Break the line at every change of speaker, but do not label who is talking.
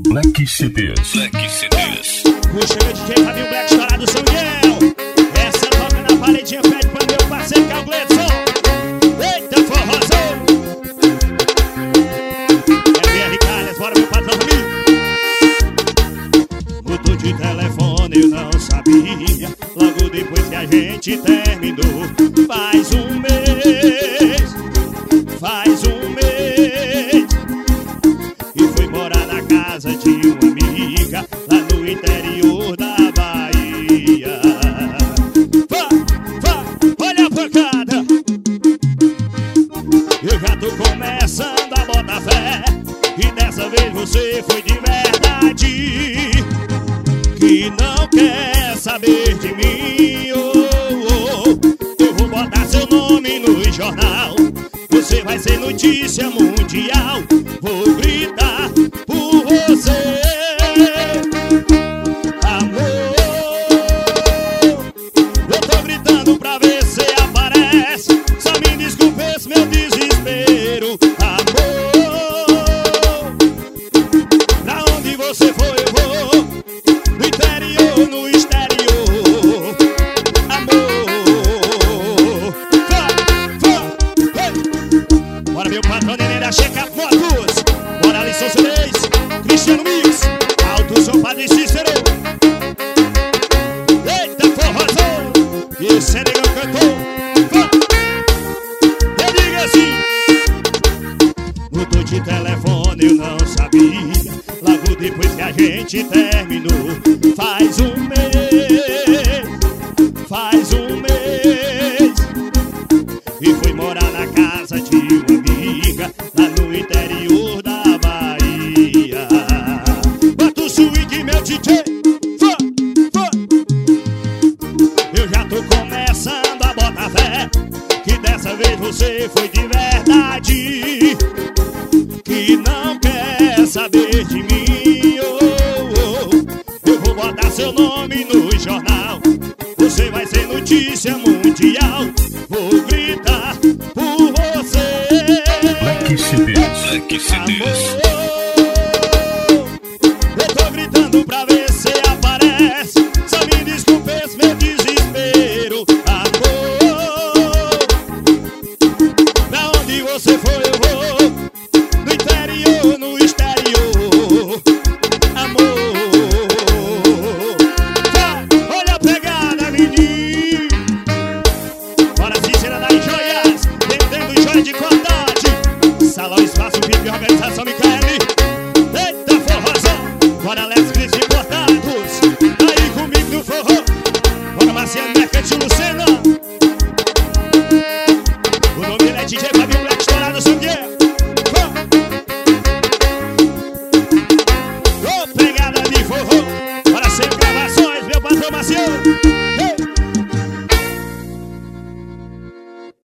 Black CDs.
Puxa meu DJ Fabinho Black, estourado São Miguel. Essa toca na paredinha, pede pra meu parceiro que é o Gledson. Eita forrozão. É BR Calhas, bora meu patrão comigo. Mudou de telefone, eu não sabia. Logo depois que a gente terminou. Faz um mês e foi morar na casa de uma amiga lá no interior da Bahia. Olha a pancada. Eu já tô começando a botar fé e dessa vez você foi de verdade, que não quer saber de mim. Eu vou botar seu nome no jornal, você vai ser notícia mundial. Vou gritar por você, amor. Eu tô gritando pra ver se aparece. Só me desculpe esse meu desespero, amor. Pra onde você foi eu vou, no interior, no exterior, amor. Bora meu patrão Neném da Checa Motos. Bora Alisson Soleis, Cristiano Mix, Alto São Padre Cícero. Eita forrozão. Esse é negão cantor. Eu digo assim. Mudou de telefone, eu não sabia. Logo depois que a gente terminou. Faz um mês e foi morar na casa de uma amiga lá no interior da Bahia. Bota o swing, meu DJ. Eu já tô começando a botar fé que dessa vez você foi de verdade, que não quer saber de mim. Eu vou botar seu nome no jornal, você vai ser notícia mundial. Vou gritar por você,
Black CDs.
amor. Eu tô gritando pra ver se aparece. Só me desculpe esse meu desespero, amor. Pra onde você foi eu vou, no interior, no exterior, amor. Olha a pegada, menino. Bora Cícera das joias, vendendo joia de qualidade. Salão Espaço VIP, organização Micaele. Eita forrozão. Bora Alex Cris Importados, aí comigo no forró. Bora Marciano Mercantil Lucena. O nome dele é DJ Fabinho